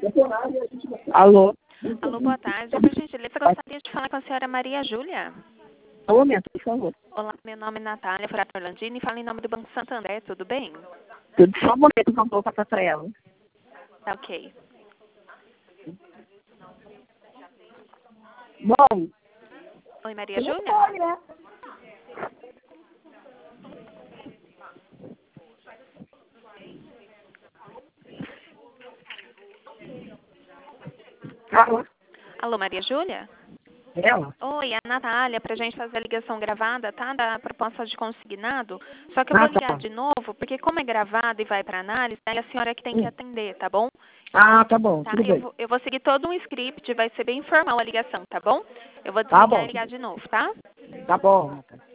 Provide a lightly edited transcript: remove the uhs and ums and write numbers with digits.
Alô? Alô, boa tarde. Por gentileza, eu gostaria de falar com a senhora Maria Júlia. Um momento, por favor. Olá, meu nome é Natália Furato Orlandini e falo em nome do Banco Santander, tudo bem? Tudo só um momento que eu vou passar para ela. Tá ok. Bom, Oi, Maria Júlia? telefone, né? Alô? Alô, Maria Júlia? Ela? Oi, é a Natália, pra gente fazer a ligação gravada, tá? Da proposta de consignado. Só que eu vou Tá ligar bom. de novo, porque como é gravado e vai para análise, aí a senhora é que tem que atender, tá bom? Tá bom, Tá? tudo bem. Eu vou seguir todo um script, vai ser bem informal a ligação, tá bom? Eu vou Tá desligar e bom, ligar de novo, tá? tá bom.